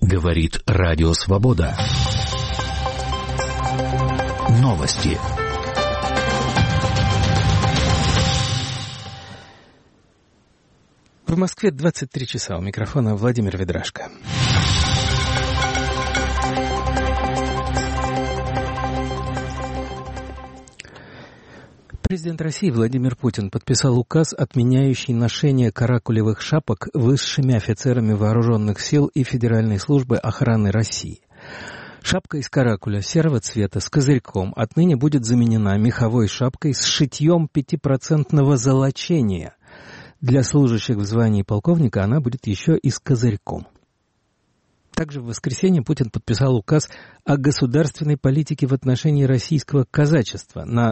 Говорит Радио Свобода. Новости. В Москве 23 часа. У микрофона Владимир Ведрашко. Президент России Владимир Путин подписал указ, отменяющий ношение каракулевых шапок высшими офицерами вооруженных сил и Федеральной службы охраны России. Шапка из каракуля серого цвета с козырьком отныне будет заменена меховой шапкой с шитьем 5% золочения. Для служащих в звании полковника она будет еще и с козырьком. Также в воскресенье Путин подписал указ о государственной политике в отношении российского казачества на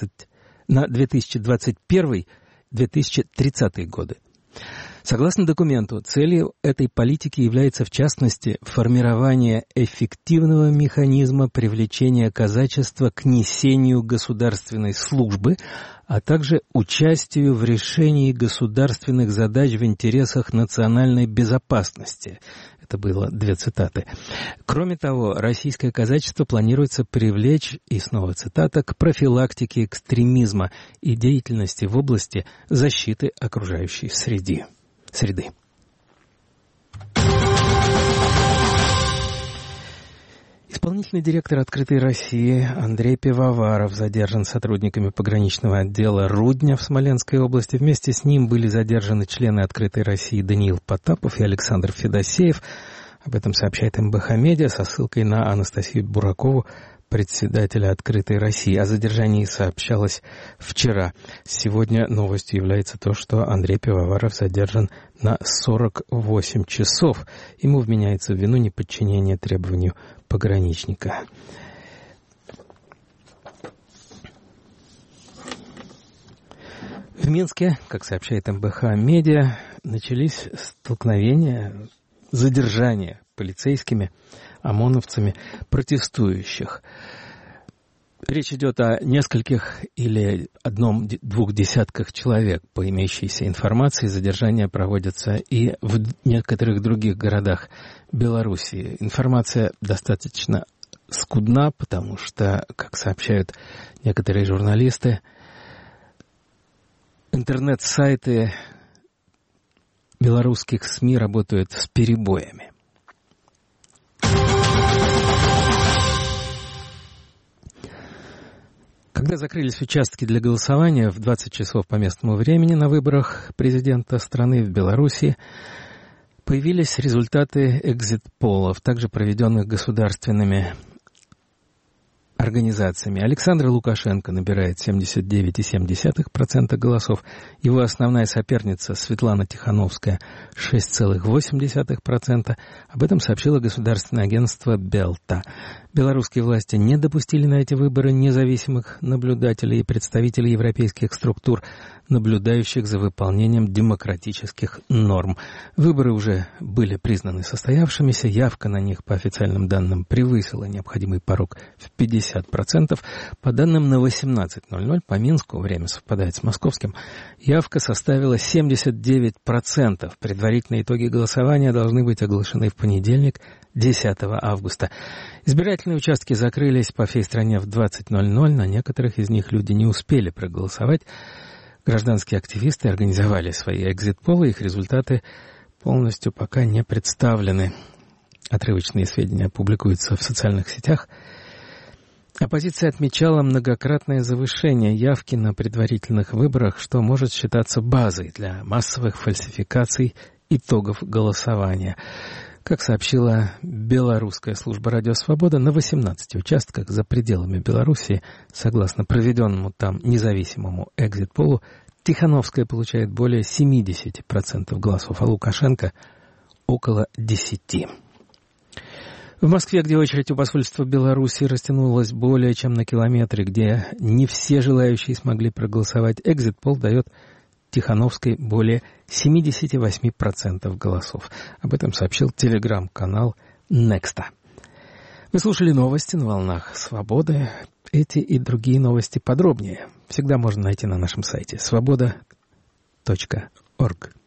2021-2030 годы. Согласно документу, целью этой политики является, в частности, формирование эффективного механизма привлечения казачества к несению государственной службы, а также участию в решении государственных задач в интересах национальной безопасности. Это было 2 цитаты. Кроме того, российское казачество планируется привлечь, и снова цитата, к профилактике экстремизма и деятельности в области защиты окружающей среды. Исполнительный директор «Открытой России» Андрей Пивоваров задержан сотрудниками пограничного отдела Рудня в Смоленской области. Вместе с ним были задержаны члены «Открытой России» Даниил Потапов и Александр Федосеев. Об этом сообщает МБХ Медиа со ссылкой на Анастасию Буракову, председателя «Открытой России». О задержании сообщалось вчера. Сегодня новостью является то, что Андрей Пивоваров задержан на 48 часов. Ему вменяется в вину неподчинение требованию пограничника. В Минске, как сообщает МБХ Медиа, начались столкновения, задержания полицейскими, ОМОНовцами протестующих. Речь идет о нескольких или 1-2 десятках человек. По имеющейся информации, задержания проводятся и в некоторых других городах Белоруссии. Информация достаточно скудна, потому что, как сообщают некоторые журналисты, интернет-сайты белорусских СМИ работают с перебоями. Когда закрылись участки для голосования в 20 часов по местному времени на выборах президента страны в Беларуси, появились результаты экзит-полов, также проведенных государственными организациями. Александр Лукашенко набирает 79,7% голосов. Его основная соперница Светлана Тихановская 6,8%. Об этом сообщило государственное агентство Белта. Белорусские власти не допустили на эти выборы независимых наблюдателей и представителей европейских структур, наблюдающих за выполнением демократических норм. Выборы уже были признаны состоявшимися, явка на них, по официальным данным, превысила необходимый порог в 50%. По данным на 18:00 по Минску, время совпадает с московским, явка составила 79%. Предварительные итоги голосования должны быть оглашены в понедельник, 10 августа. Избирательные участки закрылись по всей стране в 20:00. На некоторых из них люди не успели проголосовать. Гражданские активисты организовали свои экзит-полы, их результаты полностью пока не представлены. Отрывочные сведения публикуются в социальных сетях. Оппозиция отмечала многократное завышение явки на предварительных выборах, что может считаться базой для массовых фальсификаций итогов голосования. Как сообщила белорусская служба «Радио Свобода», на 18 участках за пределами Белоруссии, согласно проведенному там независимому экзит-полу, Тихановская получает более 70% голосов, а Лукашенко — около 10%. В Москве, где очередь у посольства Беларуси растянулась более чем на километры, где не все желающие смогли проголосовать, экзит-пол дает Тихановской более 78% голосов. Об этом сообщил телеграм-канал Nexta. Вы слушали новости на волнах Свободы. Эти и другие новости подробнее всегда можно найти на нашем сайте svoboda.org.